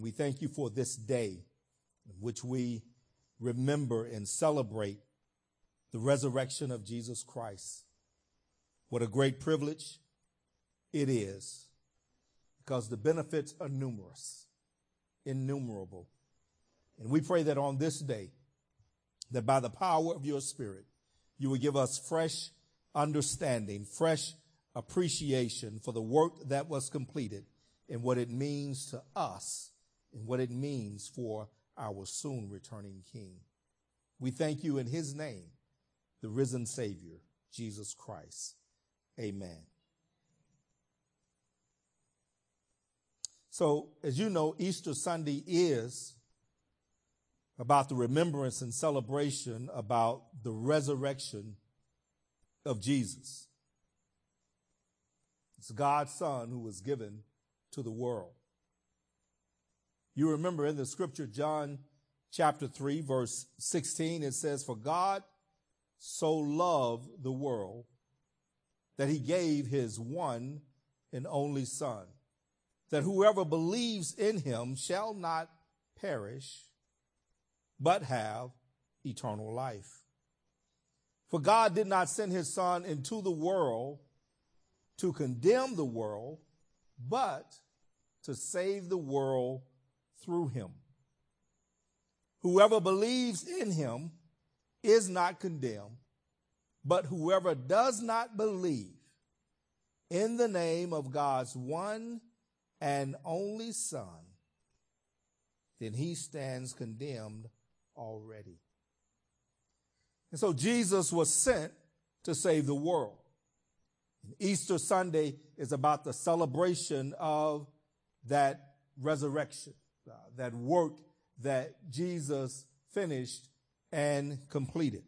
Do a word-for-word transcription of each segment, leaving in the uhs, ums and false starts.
We thank you for this day in which we remember and celebrate the resurrection of Jesus Christ. What a great privilege it is, because the benefits are numerous, innumerable. And we pray that on this day, that by the power of your Spirit, you will give us fresh understanding, fresh appreciation for the work that was completed and what it means to us and what it means for our soon returning King. We thank you in his name, the risen Savior, Jesus Christ. Amen. So, as you know, Easter Sunday is about the remembrance and celebration about the resurrection of Jesus. It's God's Son who was given to the world. You remember in the scripture, John chapter three, verse sixteen, it says, "For God so loved the world that he gave his one and only Son, that whoever believes in him shall not perish, but have eternal life. For God did not send his Son into the world to condemn the world, but to save the world through him. Whoever believes in him is not condemned, but whoever does not believe in the name of God's one and only Son, then he stands condemned already." And so Jesus was sent to save the world. And Easter Sunday is about the celebration of that resurrection, uh, that work that Jesus finished and completed.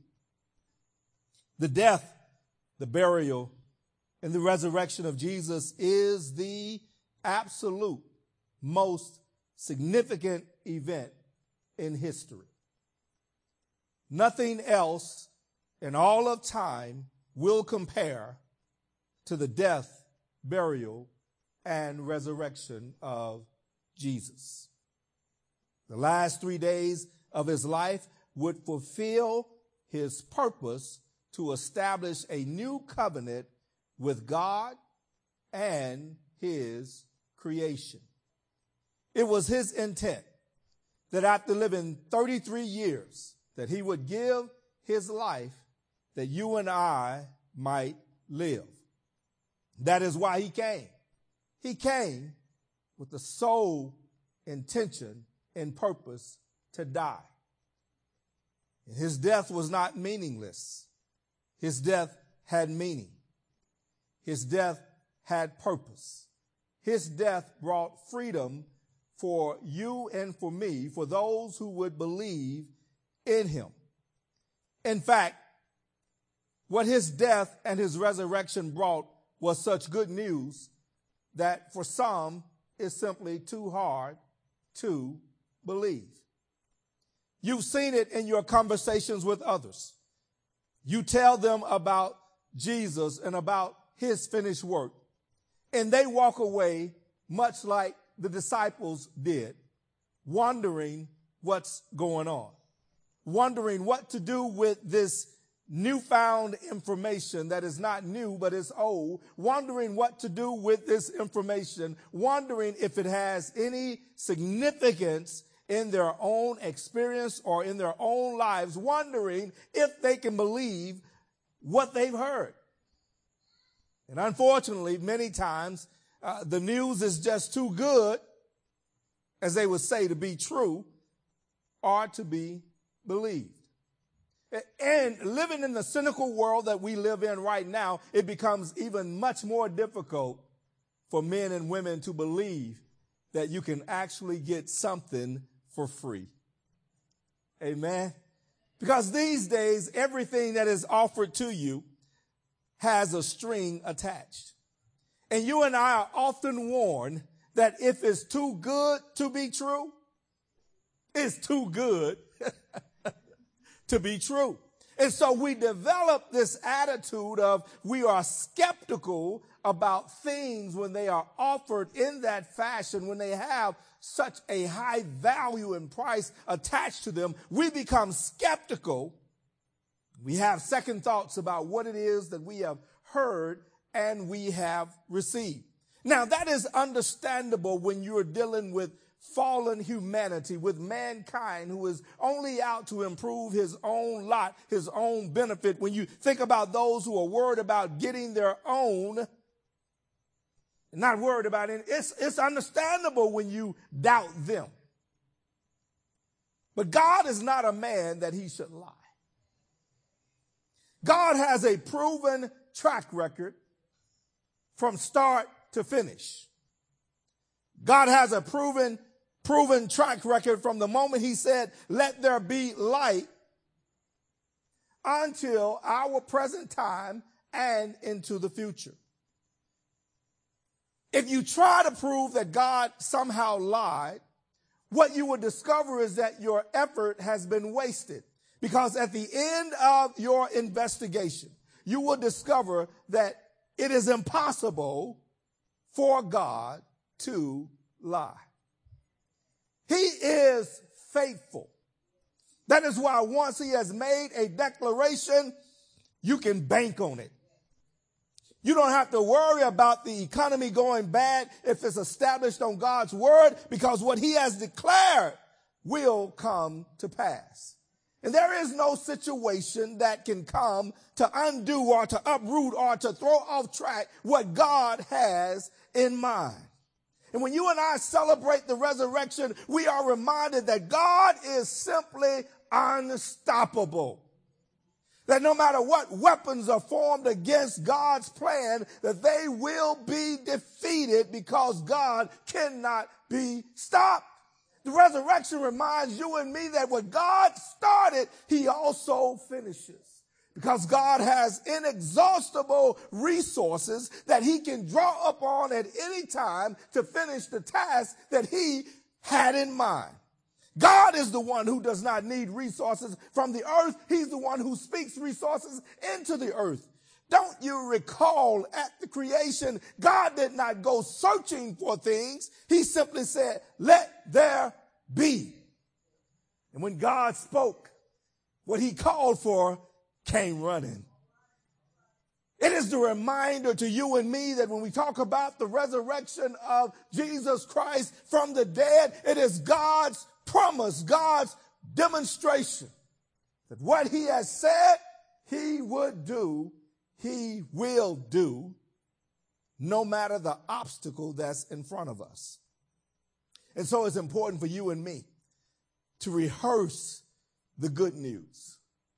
The death, the burial, and the resurrection of Jesus is the absolute most significant event in history. Nothing else in all of time will compare to the death, burial, and resurrection of Jesus. The last three days of his life would fulfill his purpose to establish a new covenant with God and his creation. It was his intent that after living thirty-three years, that he would give his life that you and I might live. That is why he came. He came with the sole intention and purpose to die. And his death was not meaningless. His death had meaning. His death had purpose. His death brought freedom for you and for me, for those who would believe in him. In fact, what his death and his resurrection brought was such good news that for some it's simply too hard to believe. You've seen it in your conversations with others. You tell them about Jesus and about his finished work, and they walk away much like the disciples did, wondering what's going on, wondering what to do with this newfound information that is not new but is old, wondering what to do with this information, wondering if it has any significance in their own experience or in their own lives, wondering if they can believe what they've heard. And unfortunately, many times, uh, the news is just too good, as they would say, to be true or to be believed. And living in the cynical world that we live in right now, it becomes even much more difficult for men and women to believe that you can actually get something for free. Amen. Because these days, everything that is offered to you has a string attached. And you and I are often warned that if it's too good to be true, it's too good to be true. And so we develop this attitude of we are skeptical about things when they are offered in that fashion, when they have such a high value and price attached to them. We become skeptical. We have second thoughts about what it is that we have heard and we have received. Now, that is understandable when you're dealing with fallen humanity, with mankind who is only out to improve his own lot, his own benefit. When you think about those who are worried about getting their own, not worried about it, it's, it's understandable when you doubt them. But God is not a man that he should lie. God has a proven track record from start to finish. God has a proven, proven track record from the moment he said, let there be light, until our present time and into the future. If you try to prove that God somehow lied, what you will discover is that your effort has been wasted. Because at the end of your investigation, you will discover that it is impossible for God to lie. He is faithful. That is why once he has made a declaration, you can bank on it. You don't have to worry about the economy going bad if it's established on God's word, because what he has declared will come to pass. And there is no situation that can come to undo or to uproot or to throw off track what God has in mind. And when you and I celebrate the resurrection, we are reminded that God is simply unstoppable. That no matter what weapons are formed against God's plan, that they will be defeated because God cannot be stopped. The resurrection reminds you and me that what God started, he also finishes. Because God has inexhaustible resources that he can draw upon at any time to finish the task that he had in mind. God is the one who does not need resources from the earth. He's the one who speaks resources into the earth. Don't you recall at the creation, God did not go searching for things. He simply said, let there be. And when God spoke, what he called for came running. It is the reminder to you and me that when we talk about the resurrection of Jesus Christ from the dead, it is God's promise, God's demonstration that what he has said he would do, he will do, no matter the obstacle that's in front of us. And so it's important for you and me to rehearse the good news,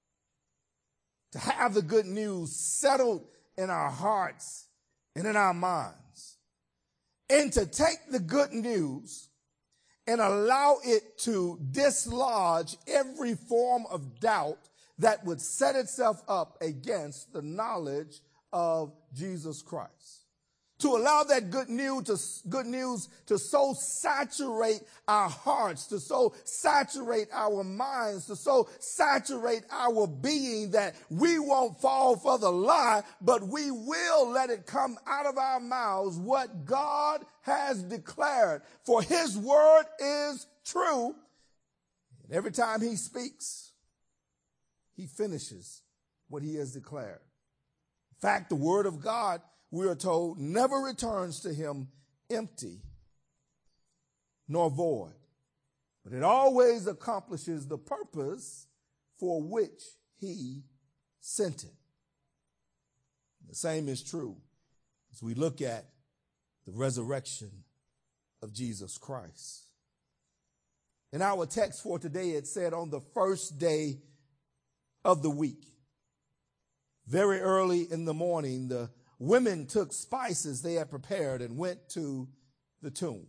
to have the good news settled in our hearts and in our minds, and to take the good news and allow it to dislodge every form of doubt that would set itself up against the knowledge of Jesus Christ. To allow that good news to, good news to so saturate our hearts, to so saturate our minds, to so saturate our being that we won't fall for the lie, but we will let it come out of our mouths what God has declared. For his word is true. And every time he speaks, he finishes what he has declared. In fact, the word of God, we are told, never returns to him empty nor void, but it always accomplishes the purpose for which he sent it. The same is true as we look at the resurrection of Jesus Christ. In our text for today, it said on the first day of the week, very early in the morning, the women took spices they had prepared and went to the tomb.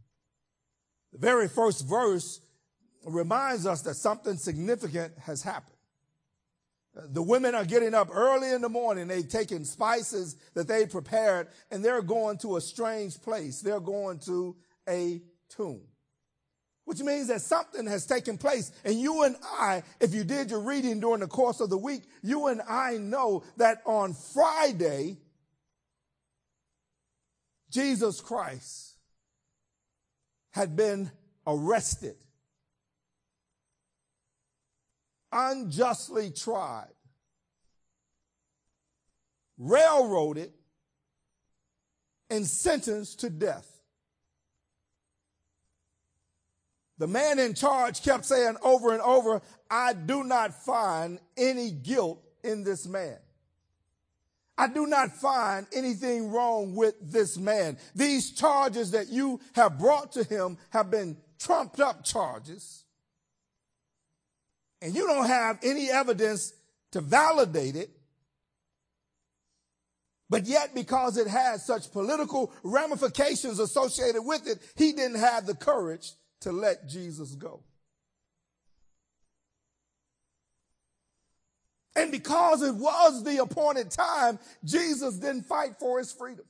The very first verse reminds us that something significant has happened. The women are getting up early in the morning. They've taken spices that they prepared, and they're going to a strange place. They're going to a tomb. which means that something has taken place. And you and I, if you did your reading during the course of the week, you and I know that on Friday, Jesus Christ had been arrested, unjustly tried, railroaded, and sentenced to death. The man in charge kept saying over and over, I do not find any guilt in this man. I do not find anything wrong with this man. These charges that you have brought to him have been trumped up charges. And you don't have any evidence to validate it. But yet, because it had such political ramifications associated with it, he didn't have the courage to let Jesus go. And because it was the appointed time, Jesus didn't fight for his freedom.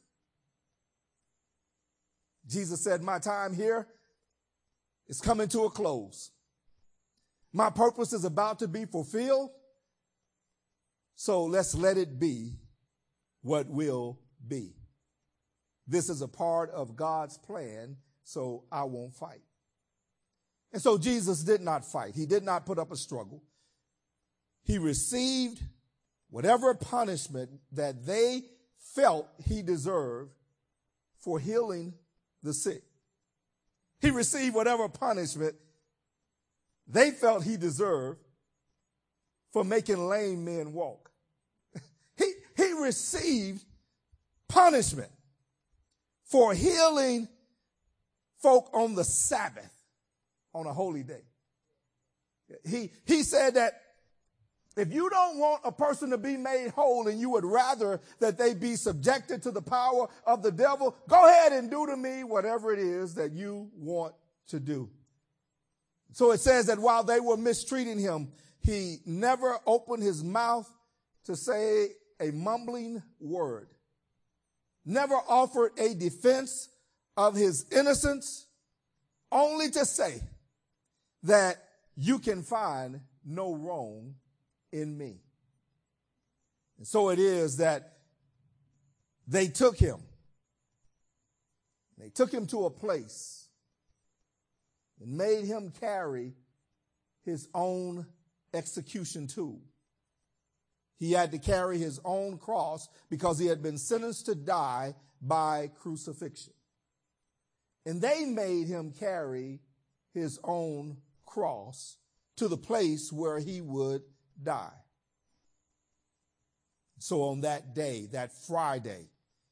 Jesus said, my time here is coming to a close. My purpose is about to be fulfilled. So let's let it be what will be. This is a part of God's plan, so I won't fight. And so Jesus did not fight. He did not put up a struggle. He received whatever punishment that they felt he deserved for healing the sick. He received whatever punishment they felt he deserved for making lame men walk. He, he received punishment for healing folk on the Sabbath, on a holy day. He, he said that if you don't want a person to be made whole and you would rather that they be subjected to the power of the devil, go ahead and do to me whatever it is that you want to do. So it says that while they were mistreating him, he never opened his mouth to say a mumbling word, never offered a defense of his innocence, only to say that you can find no wrong in me. And so it is that they took him. They took him to a place and made him carry his own execution tool. He had to carry his own cross because he had been sentenced to die by crucifixion. And they made him carry his own cross to the place where he would die. So on that day, that Friday,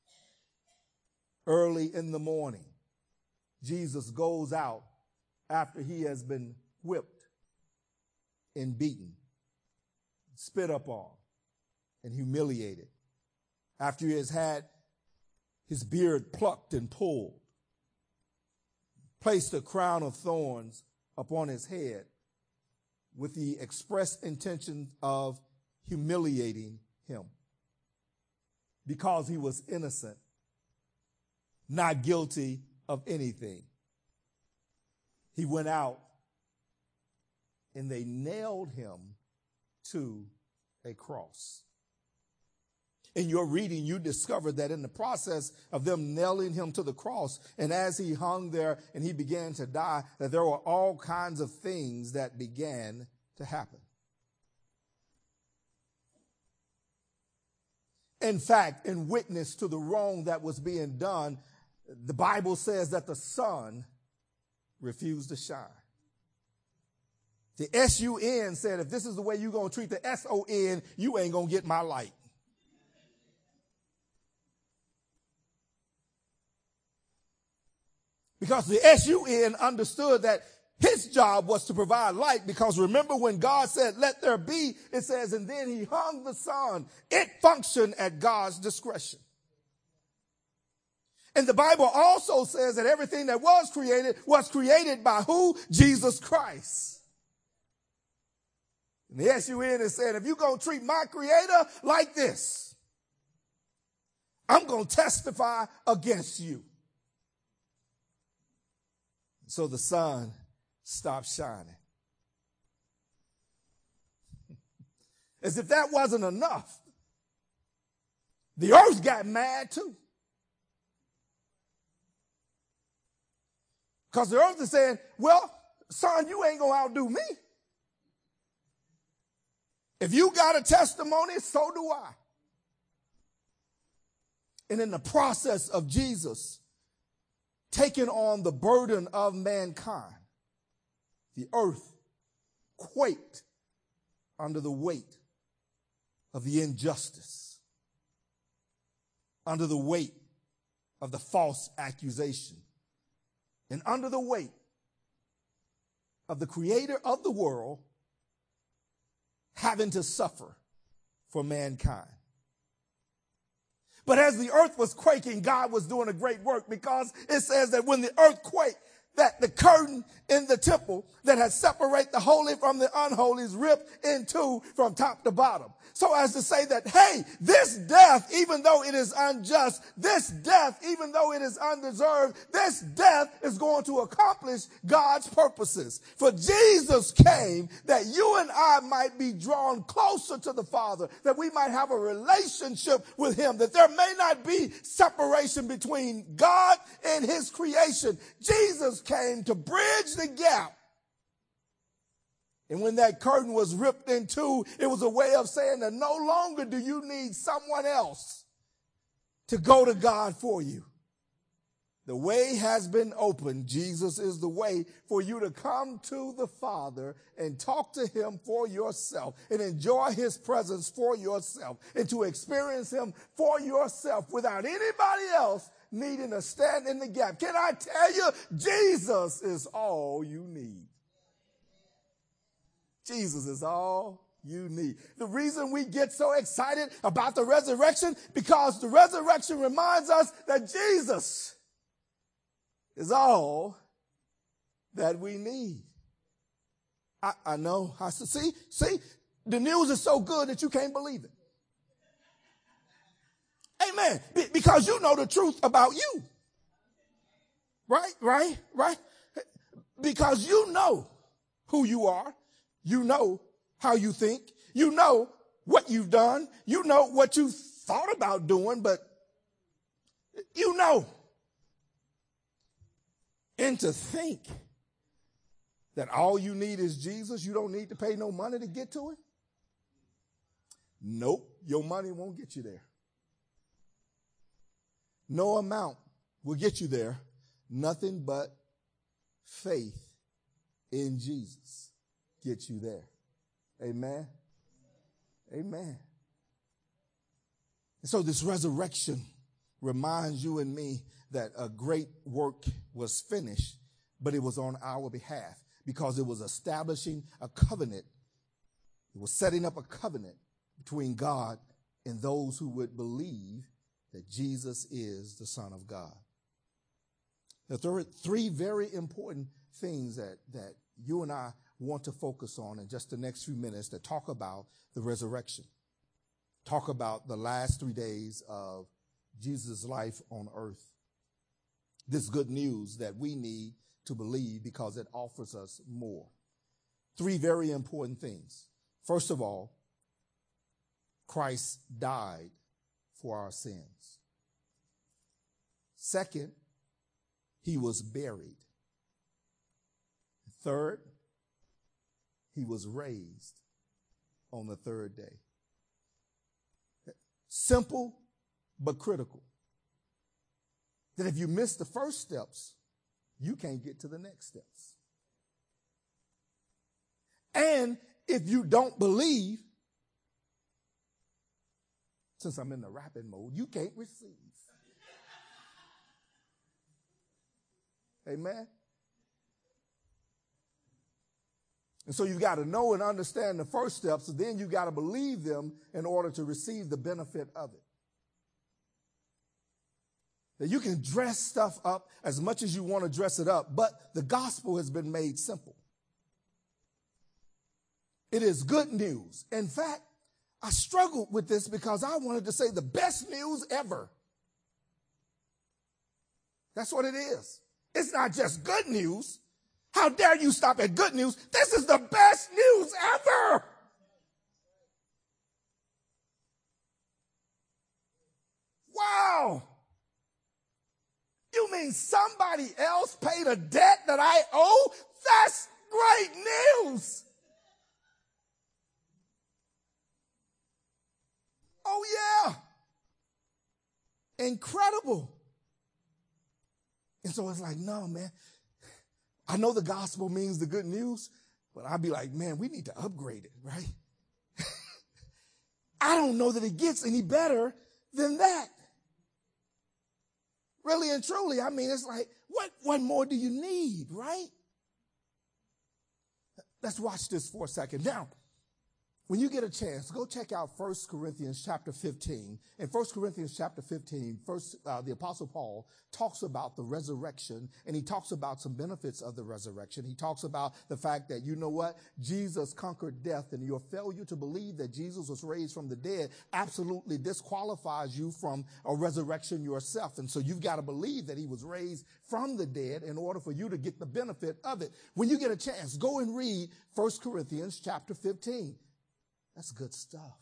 early in the morning, Jesus goes out after he has been whipped and beaten, spit upon, and humiliated, after he has had his beard plucked and pulled, placed a crown of thorns upon his head with the express intention of humiliating him because he was innocent, not guilty of anything. He went out and they nailed him to a cross. In your reading, you discovered that in the process of them nailing him to the cross, and as he hung there and he began to die, that there were all kinds of things that began to happen. In fact, in witness to the wrong that was being done, the Bible says that the sun refused to shine. The S U N said, if this is the way you're going to treat the S O N, you ain't going to get my light. Because the S U N understood that his job was to provide light, because remember when God said, let there be, it says, and then he hung the sun. It functioned at God's discretion. And the Bible also says that everything that was created was created by who? Jesus Christ. And the S U N is saying, if you're going to treat my creator like this, I'm going to testify against you. So the sun stopped shining. As if that wasn't enough, the earth got mad too. Because the earth is saying, well, son, you ain't going to outdo me. If you got a testimony, so do I. And in the process of Jesus taking on the burden of mankind, the earth quaked under the weight of the injustice, under the weight of the false accusation, and under the weight of the creator of the world having to suffer for mankind. But as the earth was quaking, God was doing a great work, because it says that when the earth quaked, that the curtain in the temple that had separated the holy from the unholy is ripped in two from top to bottom. So as to say that, hey, this death, even though it is unjust, this death, even though it is undeserved, this death is going to accomplish God's purposes. For Jesus came that you and I might be drawn closer to the Father, that we might have a relationship with him, that there may not be separation between God and his creation. Jesus came to bridge the gap. And when that curtain was ripped in two, it was a way of saying that no longer do you need someone else to go to God for you. The way has been opened. Jesus is the way for you to come to the Father and talk to him for yourself and enjoy his presence for yourself and to experience him for yourself without anybody else needing to stand in the gap. Can I tell you, Jesus is all you need. Jesus is all you need. The reason we get so excited about the resurrection, because the resurrection reminds us that Jesus is all that we need. I, I know. I see, see, the news is so good that you can't believe it. Amen. Be, because you know the truth about you. Right, right, right. Because you know who you are. You know how you think. You know what you've done. You know what you thought about doing, but you know. And to think that all you need is Jesus, you don't need to pay no money to get to it. Nope, your money won't get you there. No amount will get you there. Nothing but faith in Jesus gets you there. Amen. Amen. And so this resurrection reminds you and me that a great work was finished, but it was on our behalf, because it was establishing a covenant. It was setting up a covenant between God and those who would believe that Jesus is the Son of God. There are three very important things that, that you and I want to focus on in just the next few minutes that talk about the resurrection. Talk about the last three days of Jesus' life on earth. This good news that we need to believe because it offers us more. Three very important things. First of all, Christ died for our sins. Second, he was buried. Third, he was raised on the third day. Simple but critical. That if you miss the first steps, you can't get to the next steps. And if you don't believe, since I'm in the rapping mode, you can't receive. Amen. And so you've got to know and understand the first steps, and then you've got to believe them in order to receive the benefit of it. That you can dress stuff up as much as you want to dress it up, but the gospel has been made simple. It is good news. In fact, I struggled with this because I wanted to say the best news ever. That's what it is. It's not just good news, How dare you stop at good news? This is the best news ever. Wow. You mean somebody else paid a debt that I owe? That's great news. Oh, yeah. Incredible. And so it's like, no, man. I know the gospel means the good news, but I'd be like, man, we need to upgrade it, right? I don't know that it gets any better than that. Really and truly, I mean, it's like, what, what more do you need, right? Let's watch this for a second. Now, when you get a chance, go check out First Corinthians chapter fifteen. In First Corinthians chapter fifteen, first, uh, the Apostle Paul talks about the resurrection, and he talks about some benefits of the resurrection. He talks about the fact that, you know what, Jesus conquered death, and your failure to believe that Jesus was raised from the dead absolutely disqualifies you from a resurrection yourself. And so you've got to believe that he was raised from the dead in order for you to get the benefit of it. When you get a chance, go and read First Corinthians chapter fifteen. That's good stuff.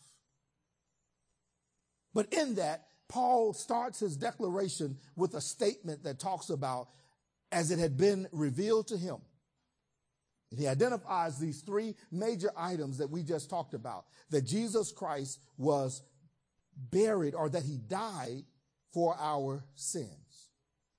But in that, Paul starts his declaration with a statement that talks about as it had been revealed to him. And he identifies these three major items that we just talked about, that Jesus Christ was buried, or that he died for our sins.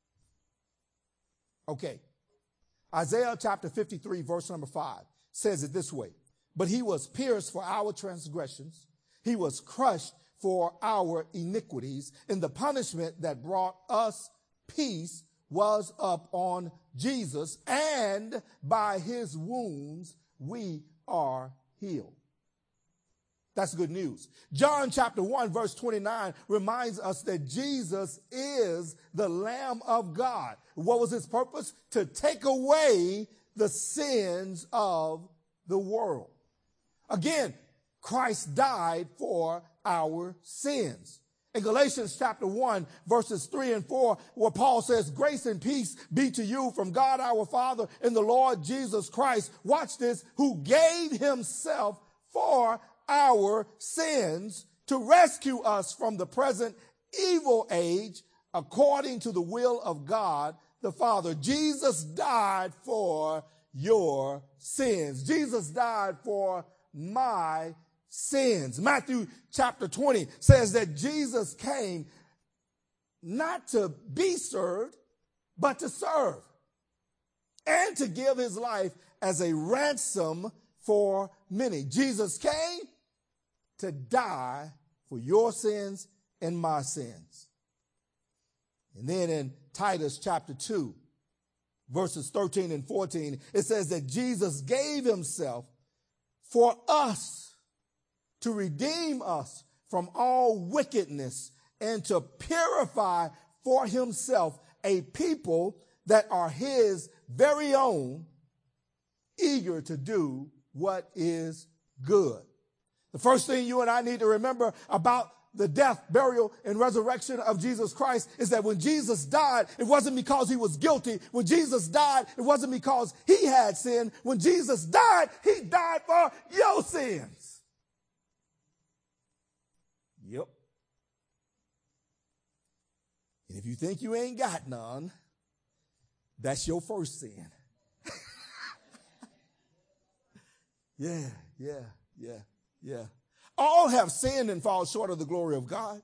Okay. Isaiah chapter fifty-three, verse number five says it this way. But he was pierced for our transgressions. He was crushed for our iniquities. And the punishment that brought us peace was up on Jesus. And by his wounds, we are healed. That's good news. John chapter one, verse twenty-nine reminds us that Jesus is the Lamb of God. What was his purpose? To take away the sins of the world. Again, Christ died for our sins. In Galatians chapter one, verses three and four, where Paul says, grace and peace be to you from God our Father and the Lord Jesus Christ. Watch this, who gave himself for our sins to rescue us from the present evil age according to the will of God the Father. Jesus died for your sins. Jesus died for my sins. Matthew chapter twenty says that Jesus came not to be served, but to serve and to give his life as a ransom for many. Jesus came to die for your sins and my sins. And then in Titus chapter two, verses thirteen and fourteen, it says that Jesus gave himself for us to redeem us from all wickedness and to purify for himself a people that are his very own, eager to do what is good. The first thing you and I need to remember about the death, burial, and resurrection of Jesus Christ is that when Jesus died, it wasn't because he was guilty. When Jesus died, it wasn't because he had sin. When Jesus died, he died for your sins. Yep. And if you think you ain't got none, that's your first sin. yeah, yeah, yeah, yeah. All have sinned and fall short of the glory of God.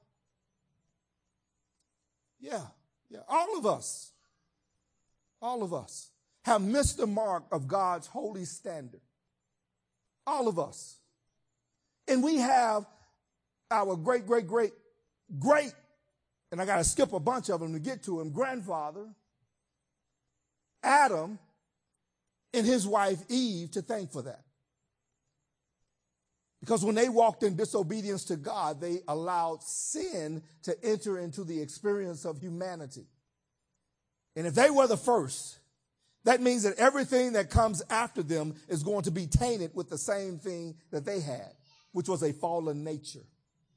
Yeah, yeah. All of us, all of us have missed the mark of God's holy standard. All of us. And we have our great, great, great, great, and I got to skip a bunch of them to get to him, grandfather, Adam, and his wife Eve to thank for that. Because when they walked in disobedience to God, they allowed sin to enter into the experience of humanity. And if they were the first, that means that everything that comes after them is going to be tainted with the same thing that they had, which was a fallen nature,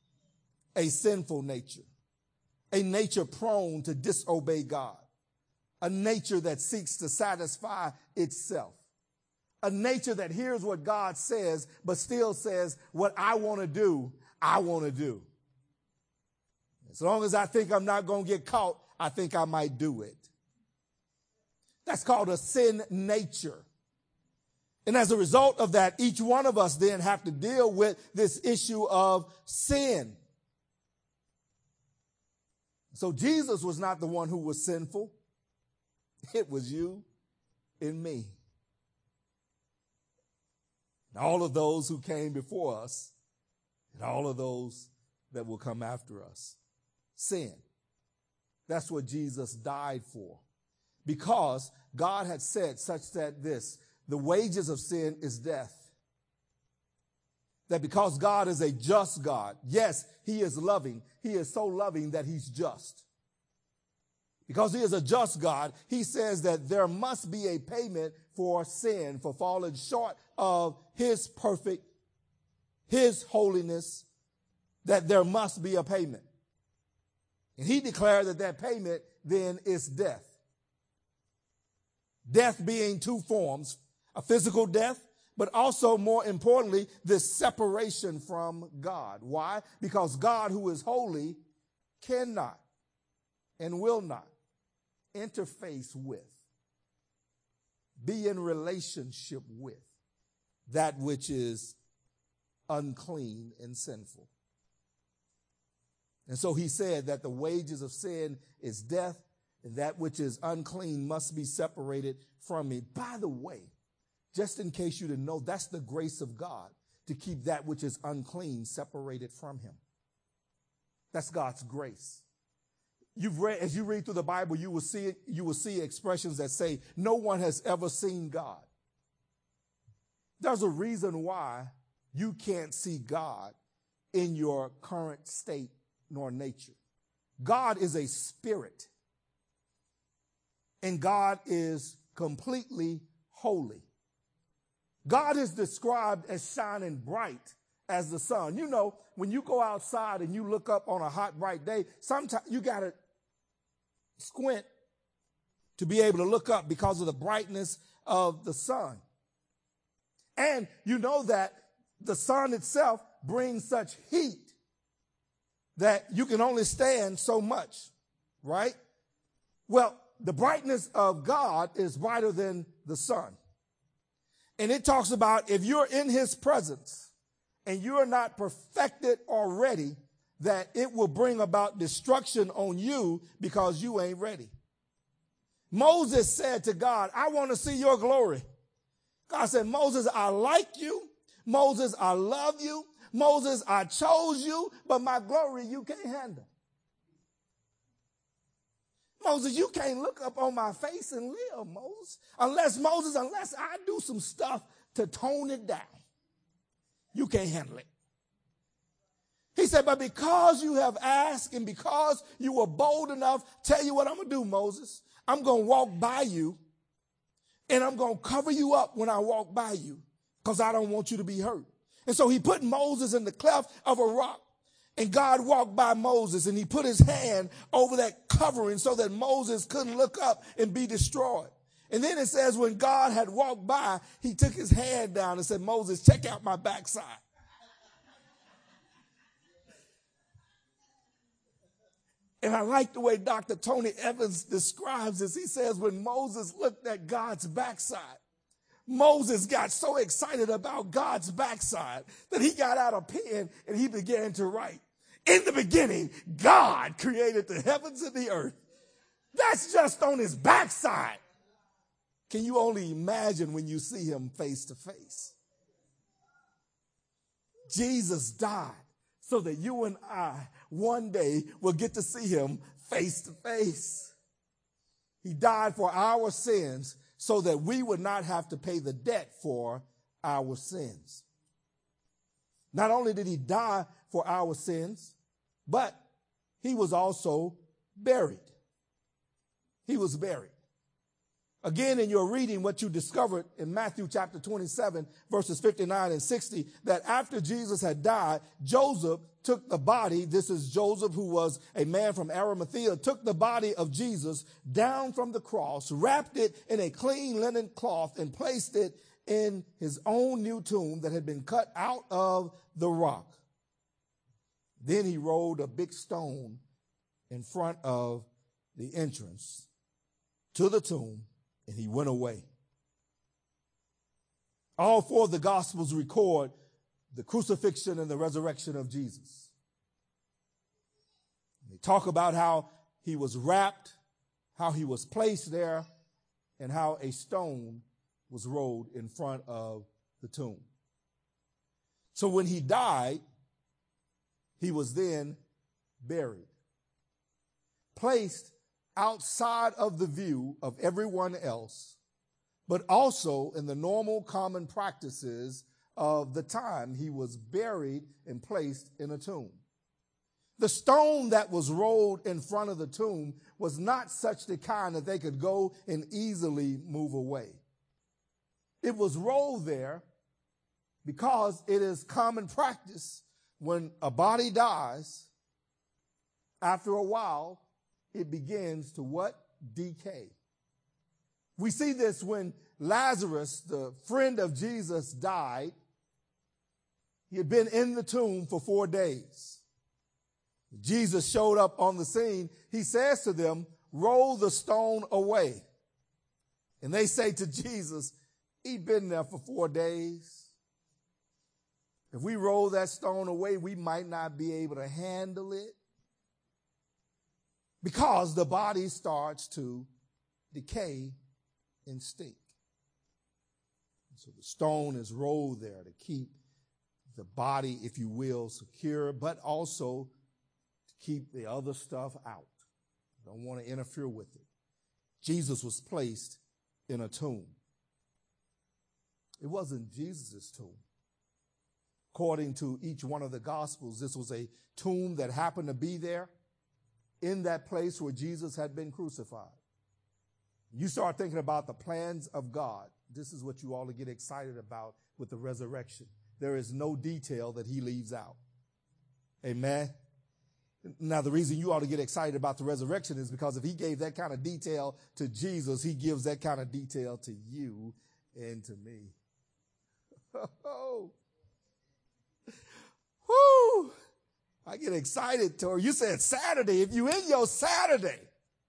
a sinful nature, a nature prone to disobey God. a nature that seeks to satisfy itself, a nature that hears what God says, but still says, what I want to do, I want to do. As long as I think I'm not going to get caught, I think I might do it. That's called a sin nature. And as a result of that, each one of us then have to deal with this issue of sin. So Jesus was not the one who was sinful. It was you and me. And all of those who came before us and all of those that will come after us. Sin. That's what Jesus died for. Because God had said such that this, the wages of sin is death. That because God is a just God, yes, he is loving. He is so loving that he's just. Because he is a just God, he says that there must be a payment for sin, for falling short of his perfect, his holiness, that there must be a payment. And he declared that that payment then is death. Death being two forms, a physical death, but also more importantly, this separation from God. Why? Because God, who is holy, cannot and will not interface with, be in relationship with that which is unclean and sinful. And so he said that the wages of sin is death, and that which is unclean must be separated from me. By the way, just in case you didn't know, that's the grace of God, to keep that which is unclean separated from him. That's God's grace. You've read, as you read through the Bible, you will see it, you will see expressions that say, no one has ever seen God. There's a reason why you can't see God in your current state nor nature. God is a spirit, and God is completely holy. God is described as shining bright as the sun. You know, when you go outside and you look up on a hot, bright day, sometimes you got to squint to be able to look up because of the brightness of the sun. And you know that the sun itself brings such heat that you can only stand so much, right? Well, the brightness of God is brighter than the sun. And it talks about if you're in his presence and you're not perfected already, that it will bring about destruction on you because you ain't ready. Moses said to God, I want to see your glory. God said, Moses, I like you. Moses, I love you. Moses, I chose you, but my glory you can't handle. Moses, you can't look up on my face and live, Moses. Unless, Moses, unless I do some stuff to tone it down. You can't handle it. He said, but because you have asked and because you were bold enough, tell you what I'm going to do, Moses. I'm going to walk by you and I'm going to cover you up when I walk by you because I don't want you to be hurt. And so he put Moses in the cleft of a rock. And God walked by Moses and he put his hand over that covering so that Moses couldn't look up and be destroyed. And then it says when God had walked by, he took his hand down and said, Moses, check out my backside. And I like the way Doctor Tony Evans describes this. He says when Moses looked at God's backside, Moses got so excited about God's backside that he got out a pen and he began to write. In the beginning, God created the heavens and the earth. That's just on his backside. Can you only imagine when you see him face to face? Jesus died so that you and I one day will get to see him face to face. He died for our sins so that we would not have to pay the debt for our sins. Not only did he die for our sins, but he was also buried. He was buried. Again, in your reading, what you discovered in Matthew chapter twenty-seven, verses fifty-nine and sixty, that after Jesus had died, Joseph took the body, this is Joseph, who was a man from Arimathea, took the body of Jesus down from the cross, wrapped it in a clean linen cloth, and placed it in his own new tomb that had been cut out of the rock. Then he rolled a big stone in front of the entrance to the tomb, and he went away. All four of the Gospels record the crucifixion and the resurrection of Jesus. They talk about how he was wrapped, how he was placed there, and how a stone was rolled in front of the tomb. So when he died, he was then buried, placed outside of the view of everyone else, but also in the normal common practices of the time. He was buried and placed in a tomb. The stone that was rolled in front of the tomb was not such the kind that they could go and easily move away. It was rolled there because it is common practice when a body dies, after a while, it begins to what? Decay. We see this when Lazarus, the friend of Jesus, died. He had been in the tomb for four days. Jesus showed up on the scene. He says to them, roll the stone away. And they say to Jesus, he'd been there for four days. If we roll that stone away, we might not be able to handle it, because the body starts to decay and stink. So the stone is rolled there to keep the body, if you will, secure, but also to keep the other stuff out. Don't want to interfere with it. Jesus was placed in a tomb. It wasn't Jesus' tomb. According to each one of the Gospels, this was a tomb that happened to be there in that place where Jesus had been crucified. You start thinking about the plans of God. This is what you ought to get excited about with the resurrection. There is no detail that he leaves out. Amen. Now, the reason you ought to get excited about the resurrection is because if he gave that kind of detail to Jesus, he gives that kind of detail to you and to me. Oh, whoo! I get excited, Tori. You said Saturday. If you in your Saturday,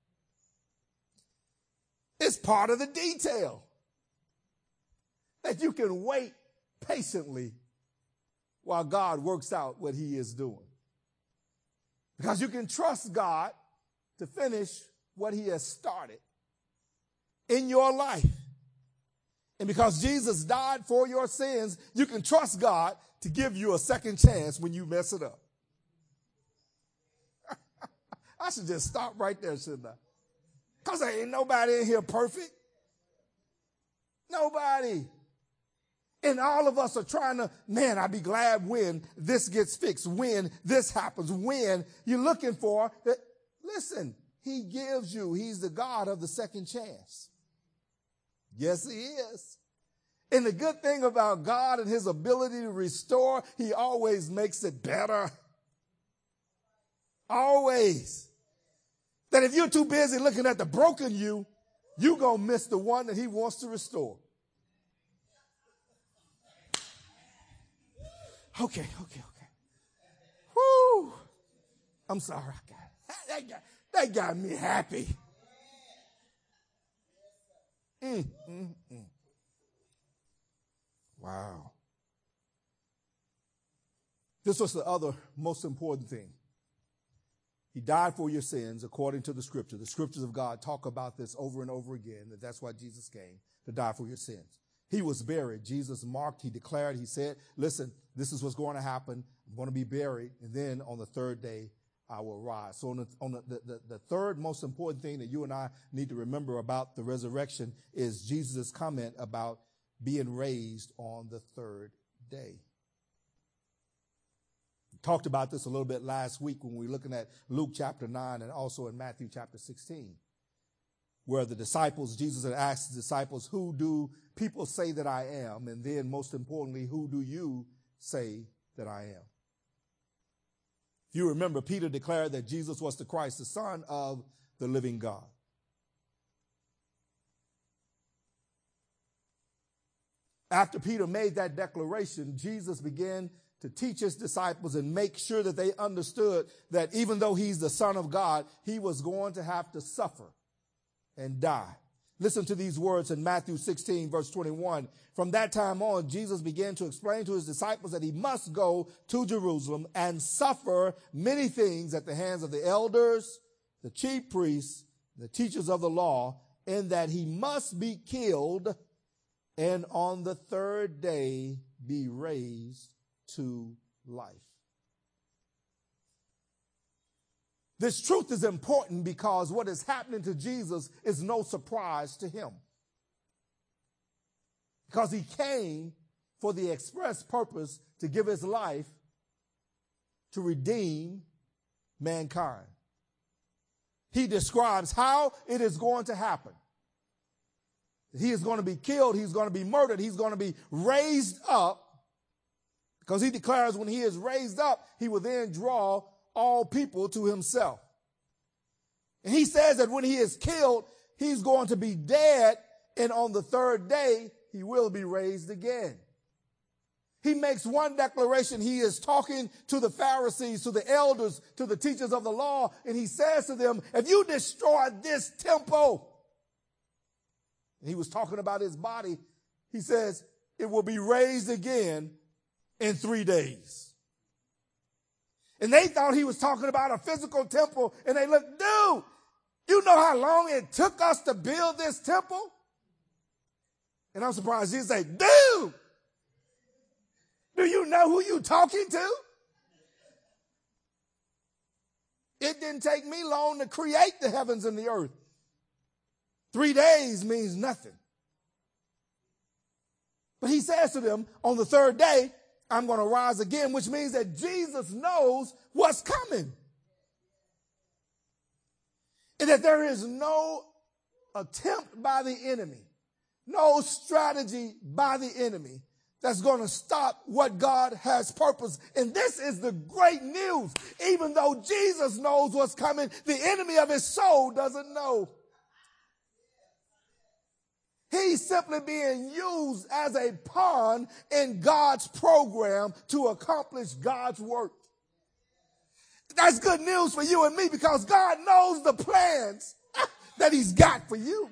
it's part of the detail that you can wait patiently while God works out what he is doing. Because you can trust God to finish what he has started in your life. And because Jesus died for your sins, you can trust God to give you a second chance when you mess it up. I should just stop right there, shouldn't I? Because there ain't nobody in here perfect. Nobody. And all of us are trying to, man, I'd be glad when this gets fixed, when this happens, when you're looking for that. Listen, he gives you, he's the God of the second chance. Yes, he is. And the good thing about God and his ability to restore, he always makes it better. Always. That if you're too busy looking at the broken you, you're going to miss the one that he wants to restore. Okay, okay, okay. Woo! I'm sorry. I got it. That got, that got me happy. Mm, mm, mm. Wow. This was the other most important thing. He died for your sins according to the scripture. The scriptures of God talk about this over and over again, that that's why Jesus came, to die for your sins. He was buried. Jesus marked, he declared, he said, listen, this is what's going to happen. I'm going to be buried. And then on the third day, I will rise. So on, the, on the, the, the third most important thing that you and I need to remember about the resurrection is Jesus' comment about being raised on the third day. We talked about this a little bit last week when we were looking at Luke chapter nine and also in Matthew chapter sixteen. where the disciples, Jesus had asked the disciples, who do people say that I am? And then most importantly, who do you say that I am? If you remember, Peter declared that Jesus was the Christ, the Son of the living God. After Peter made that declaration, Jesus began to teach his disciples and make sure that they understood that even though he's the Son of God, he was going to have to suffer and die. Listen to these words in Matthew sixteen, verse twenty-one. From that time on, Jesus began to explain to his disciples that he must go to Jerusalem and suffer many things at the hands of the elders, the chief priests, the teachers of the law, and that he must be killed and on the third day be raised to life. This truth is important because what is happening to Jesus is no surprise to him. Because he came for the express purpose to give his life to redeem mankind. He describes how it is going to happen. He is going to be killed. He's going to be murdered. He's going to be raised up. Because he declares when he is raised up, he will then draw all people to himself. And he says that when he is killed, he's going to be dead, and on the third day, he will be raised again. He makes one declaration. He is talking to the Pharisees, to the elders, to the teachers of the law, and he says to them, if you destroy this temple, and he was talking about his body, he says, it will be raised again in three days. And they thought he was talking about a physical temple, and they looked, dude, you know how long it took us to build this temple? And I'm surprised Jesus said, dude, do you know who you talking to? It didn't take me long to create the heavens and the earth. Three days means nothing. But he says to them, on the third day, I'm going to rise again, which means that Jesus knows what's coming. And that there is no attempt by the enemy, no strategy by the enemy that's going to stop what God has purposed. And this is the great news. Even though Jesus knows what's coming, the enemy of his soul doesn't know. He's simply being used as a pawn in God's program to accomplish God's work. That's good news for you and me because God knows the plans that he's got for you.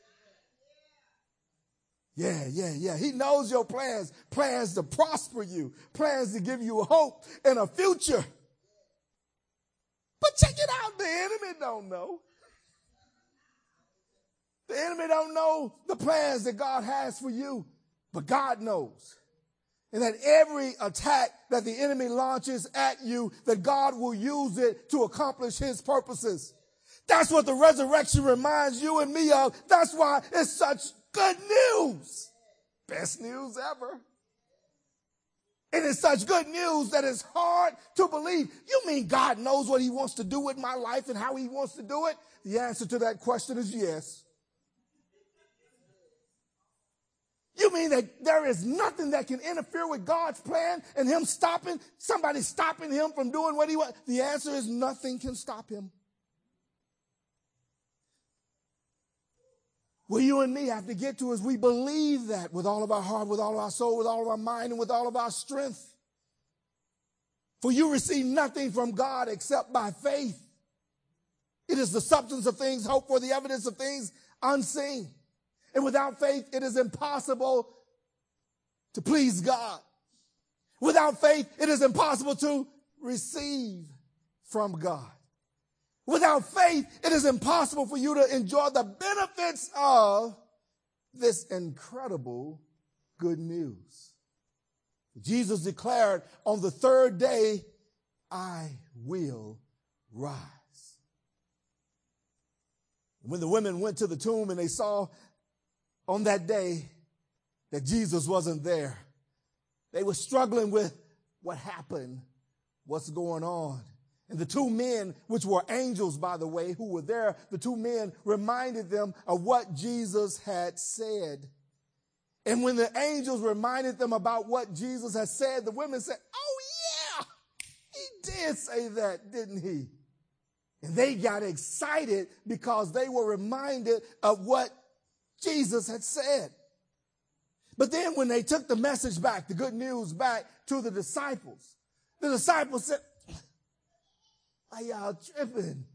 Yeah, yeah, yeah. He knows your plans, plans to prosper you, plans to give you hope and a future. But check it out, the enemy don't know. The enemy don't know the plans that God has for you, but God knows. And that every attack that the enemy launches at you, that God will use it to accomplish his purposes. That's what the resurrection reminds you and me of. That's why it's such good news. Best news ever. And it's such good news that it's hard to believe. You mean God knows what he wants to do with my life and how he wants to do it? The answer to that question is yes. You mean that there is nothing that can interfere with God's plan and him stopping, somebody stopping him from doing what he wants? The answer is nothing can stop him. What you and me have to get to is we believe that with all of our heart, with all of our soul, with all of our mind, and with all of our strength. For you receive nothing from God except by faith. It is the substance of things hoped for, the evidence of things unseen. And without faith, it is impossible to please God. Without faith, it is impossible to receive from God. Without faith, it is impossible for you to enjoy the benefits of this incredible good news. Jesus declared, on the third day, I will rise. When the women went to the tomb and they saw on that day that Jesus wasn't there, they were struggling with what happened, what's going on. And the two men, which were angels, by the way, who were there, the two men reminded them of what Jesus had said. And when the angels reminded them about what Jesus had said, the women said, oh yeah, he did say that, didn't he? And they got excited because they were reminded of what Jesus had said. But then when they took the message back, the good news back to the disciples, the disciples said, why y'all tripping?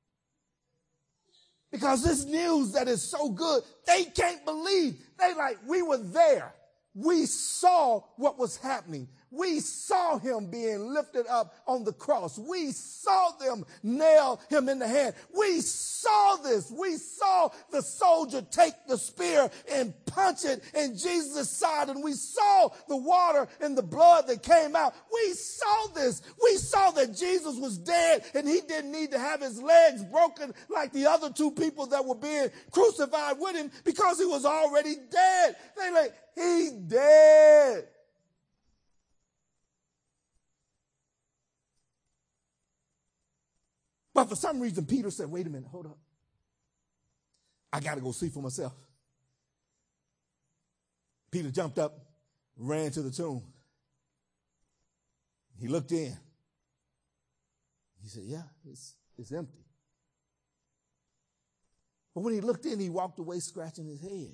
Because this news that is so good, they can't believe. They like, we were there. We saw what was happening. We saw him being lifted up on the cross. We saw them nail him in the hand. We saw this. We saw the soldier take the spear and punch it in Jesus' side. And we saw the water and the blood that came out. We saw this. We saw that Jesus was dead and he didn't need to have his legs broken like the other two people that were being crucified with him because he was already dead. They like, he's dead. But for some reason, Peter said, wait a minute, hold up. I got to go see for myself. Peter jumped up, ran to the tomb. He looked in. He said, yeah, it's, it's empty. But when he looked in, he walked away scratching his head.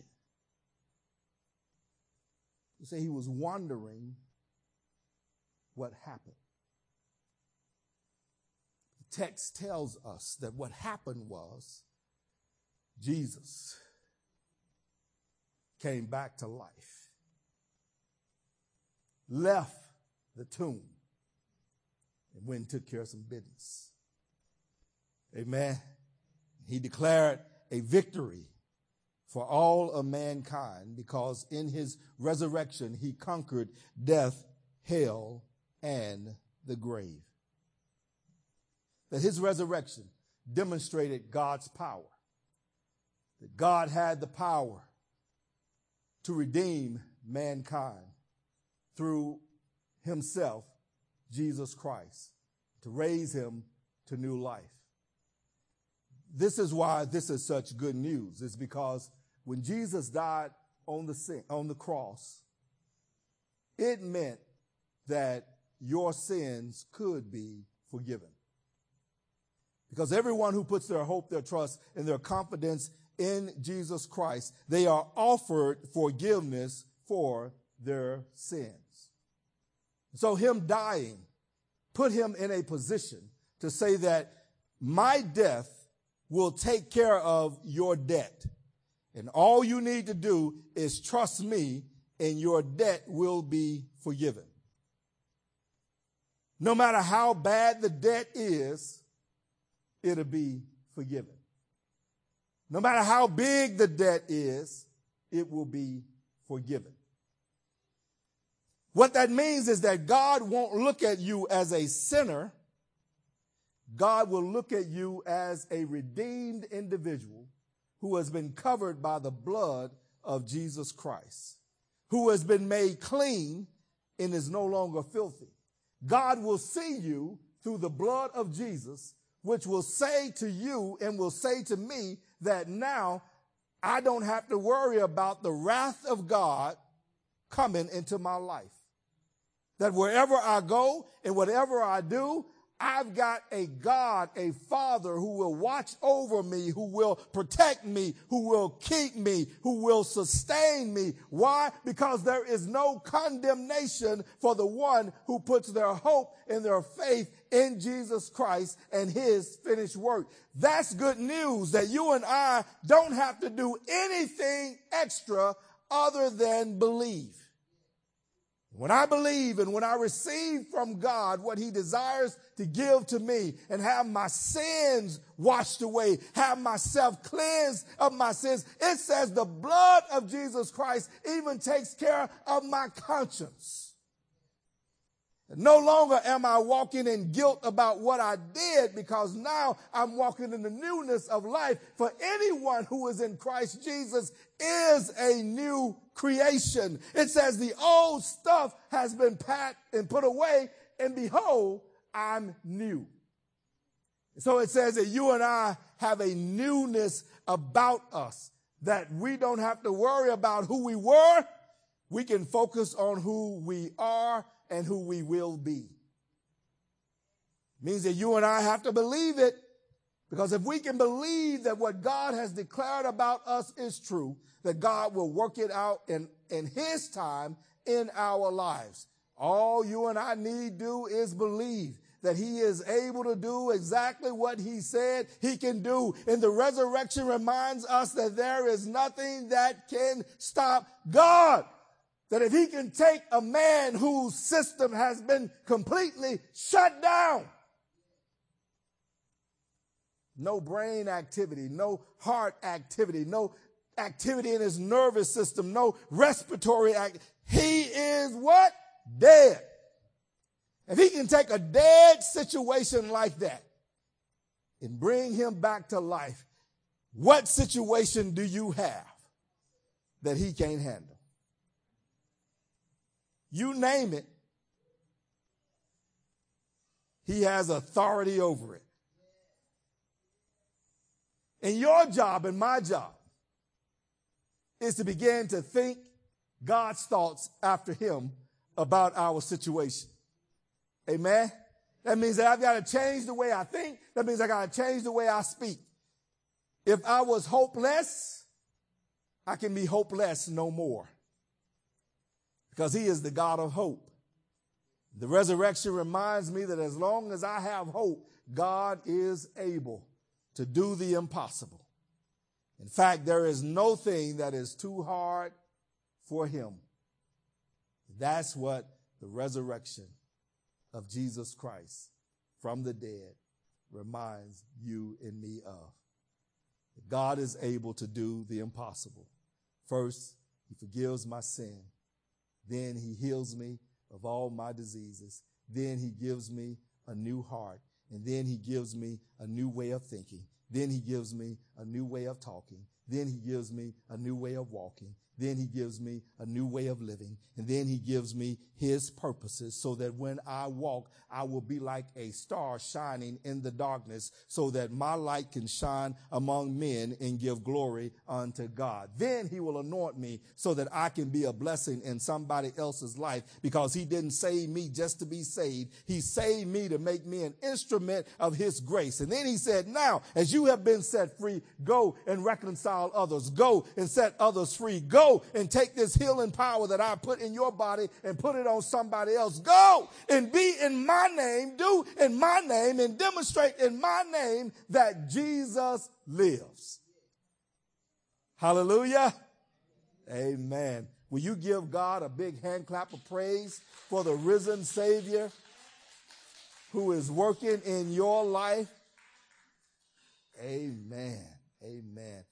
He said he was wondering what happened. Text tells us that what happened was Jesus came back to life, left the tomb, and went and took care of some business. Amen. He declared a victory for all of mankind because in his resurrection he conquered death, hell, and the grave. That his resurrection demonstrated God's power. That God had the power to redeem mankind through himself, Jesus Christ, to raise him to new life. This is why this is such good news. It's because when Jesus died on the sin, on the cross, it meant that your sins could be forgiven. Because everyone who puts their hope, their trust, and their confidence in Jesus Christ, they are offered forgiveness for their sins. So him dying put him in a position to say that my death will take care of your debt. And all you need to do is trust me and your debt will be forgiven. No matter how bad the debt is, it'll be forgiven. No matter how big the debt is, it will be forgiven. What that means is that God won't look at you as a sinner. God will look at you as a redeemed individual who has been covered by the blood of Jesus Christ, who has been made clean and is no longer filthy. God will see you through the blood of Jesus, which will say to you and will say to me that now I don't have to worry about the wrath of God coming into my life. That wherever I go and whatever I do, I've got a God, a Father who will watch over me, who will protect me, who will keep me, who will sustain me. Why? Because there is no condemnation for the one who puts their hope and their faith in Jesus Christ and his finished work. That's good news, that you and I don't have to do anything extra other than believe. When I believe and when I receive from God what he desires to give to me and have my sins washed away, have myself cleansed of my sins, it says the blood of Jesus Christ even takes care of my conscience. No longer am I walking in guilt about what I did, because now I'm walking in the newness of life. For anyone who is in Christ Jesus is a new creation. It says the old stuff has been packed and put away, and behold, I'm new. So it says that you and I have a newness about us, that we don't have to worry about who we were. We can focus on who we are and who we will be. Means that you and I have to believe it, because if we can believe that what God has declared about us is true, that God will work it out in, in his time in our lives. All you and I need do is believe that he is able to do exactly what he said he can do. And the resurrection reminds us that there is nothing that can stop God. That if he can take a man whose system has been completely shut down, no brain activity, no heart activity, no activity in his nervous system, no respiratory act. He is what? Dead. If he can take a dead situation like that and bring him back to life, what situation do you have that he can't handle? You name it, he has authority over it. And your job and my job is to begin to think God's thoughts after him about our situation. Amen? That means that I've got to change the way I think. That means I got to change the way I speak. If I was hopeless, I can be hopeless no more, because he is the God of hope. The resurrection reminds me that as long as I have hope, God is able to do the impossible. In fact, there is no thing that is too hard for him. That's what the resurrection of Jesus Christ from the dead reminds you and me of. God is able to do the impossible. First, he forgives my sin. Then he heals me of all my diseases. Then he gives me a new heart. And then he gives me a new way of thinking. Then he gives me a new way of talking. Then he gives me a new way of walking. Then he gives me a new way of living. And then he gives me his purposes, so that when I walk, I will be like a star shining in the darkness, so that my light can shine among men and give glory unto God. Then he will anoint me so that I can be a blessing in somebody else's life, because he didn't save me just to be saved. He saved me to make me an instrument of his grace. And then he said, now, as you have been set free, go and reconcile others. Go and set others free. Go and take this healing power that I put in your body and put it on somebody else. Go and be in my name, do in my name, and demonstrate in my name that Jesus lives. Hallelujah. Amen. Will you give God a big hand clap of praise for the risen Savior who is working in your life? Amen. Amen.